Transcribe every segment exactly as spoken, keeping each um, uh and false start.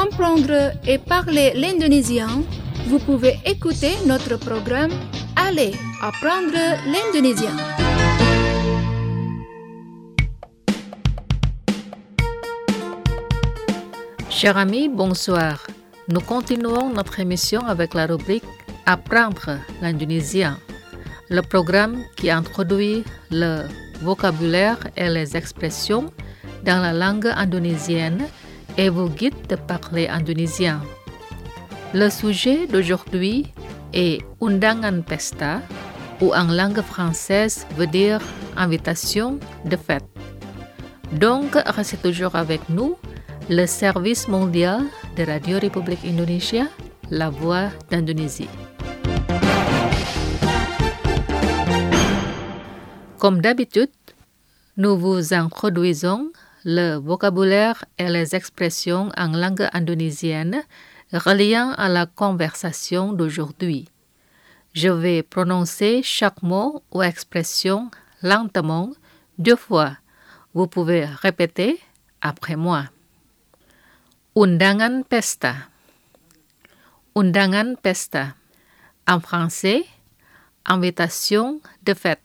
comprendre et parler l'indonésien, vous pouvez écouter notre programme Allez apprendre l'indonésien. Chers amis, bonsoir. Nous continuons notre émission avec la rubrique Apprendre l'indonésien, le programme qui introduit le vocabulaire et les expressions dans la langue indonésienne et vous guide de parler indonésien. Le sujet d'aujourd'hui est undangan pesta, ou en langue française veut dire invitation de fête. Donc, restez toujours avec nous, le service mondial de Radio République Indonésia, la voix d'Indonésie. Comme d'habitude, nous vous introduisons le vocabulaire et les expressions en langue indonésienne reliant à la conversation d'aujourd'hui. Je vais prononcer chaque mot ou expression lentement deux fois. Vous pouvez répéter après moi. Undangan pesta. Undangan pesta. En français, invitation de fête.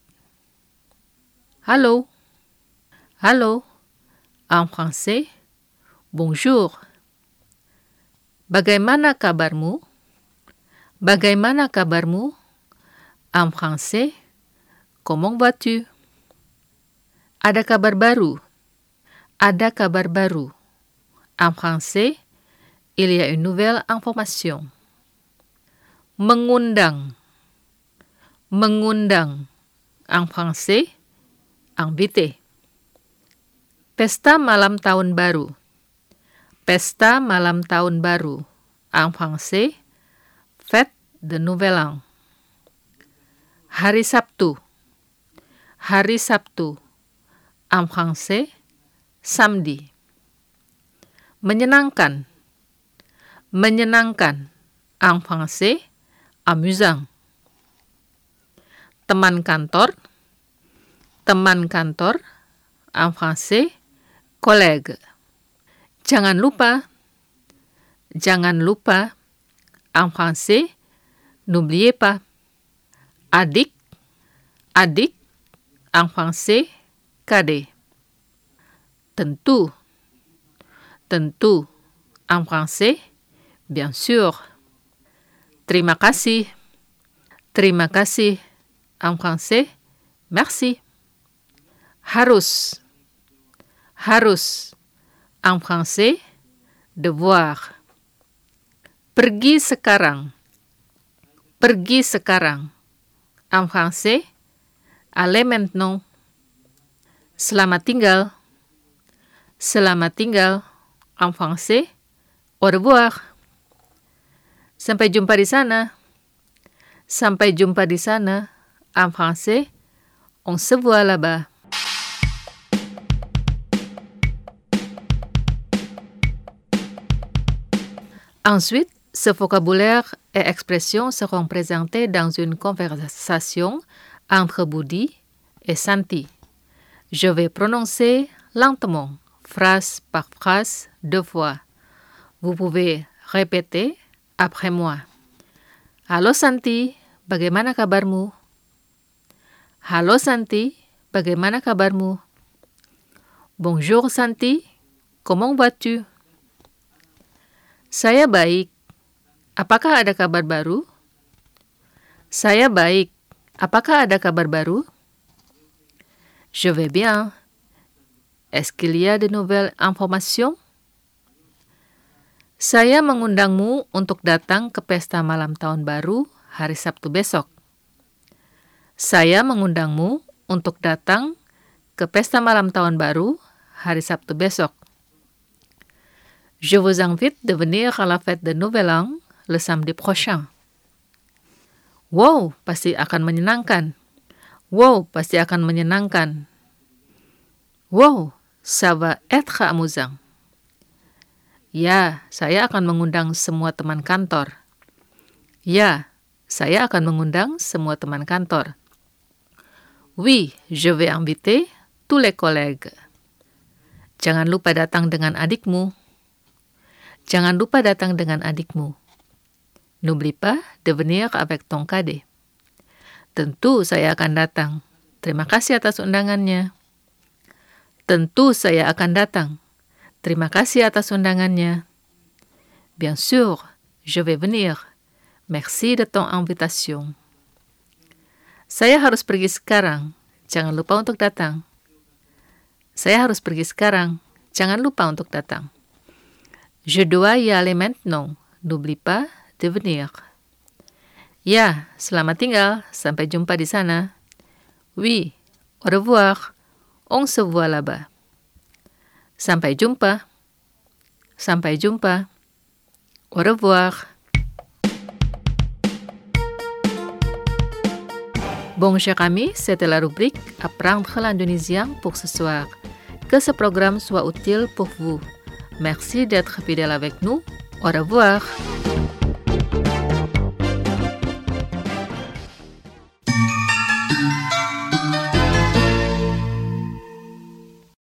Allô. Allô. En français, bonjour. Bagaimana kabarmu? Bagaimana kabarmu? En français, comment vas-tu? Ada kabar baru. Ada kabar baru. En français, il y a une nouvelle information. Mengundang. Mengundang. En français, invité. Pesta malam tahun baru. Pesta malam tahun baru. En français, fête de Nouvel An. Hari Sabtu. Hari Sabtu. En français, samedi. Menyenangkan. Menyenangkan. En français, amusant. Teman kantor. Teman kantor. En français, collègue. Jangan lupa. Jangan lupa. En français, n'oubliez pas. Adik. Adik. En français, cadet. Tentu. Tentu. En français, bien sûr. Terima kasih. Terima kasih. En français, merci. Harus. Harus. En français, devoir. Pergi sekarang. Pergi sekarang. En français, allez maintenant. Selamat tinggal. Selamat tinggal. En français, au revoir. Sampai jumpa di sana. Sampai jumpa di sana. En français, on se voit là-bas. Ensuite, ce vocabulaire et expressions seront présentés dans une conversation entre Budi et Santi. Je vais prononcer lentement, phrase par phrase, deux fois. Vous pouvez répéter après moi. Halo Santi, bagaimana kabarmu? Halo Santi, bagaimana kabarmu? Bonjour Santi, comment vas-tu? Saya baik. Apakah ada kabar baru? Saya baik. Apakah ada kabar baru? Je vais bien. Est-ce qu'il y a de nouvelles informations? Saya mengundangmu untuk datang ke pesta malam tahun baru hari Sabtu besok. Saya mengundangmu untuk datang ke pesta malam tahun baru hari Sabtu besok. Je vous invite de venir à la fête de Nouvel An le samedi prochain. Wow, pasti akan menyenangkan. Wow, pasti akan menyenangkan. Wow, ça va être amusant. Ya, saya akan mengundang semua teman kantor. Ya, saya akan mengundang semua teman kantor. Oui, je vais inviter tous les collègues. Jangan lupa datang dengan adikmu. Jangan lupa datang dengan adikmu. N'oublie pas de venir avec ton cadet. Tentu saya akan datang. Terima kasih atas undangannya. Tentu saya akan datang. Terima kasih atas undangannya. Bien sûr, je vais venir. Merci de ton invitation. Saya harus pergi sekarang. Jangan lupa untuk datang. Saya harus pergi sekarang. Jangan lupa untuk datang. Je dois y aller maintenant. N'oublie pas de venir. Ya, selamat tinggal. Sampai jumpa di sana. Oui, au revoir. On se voit là-bas. Sampai jumpa. Sampai jumpa. Au revoir. Bon, chers amis, c'était la rubrique Apprendre l'indonésien pour ce soir. Que ce programme soit utile pour vous. Merci d'être fidèle avec nous. Au revoir.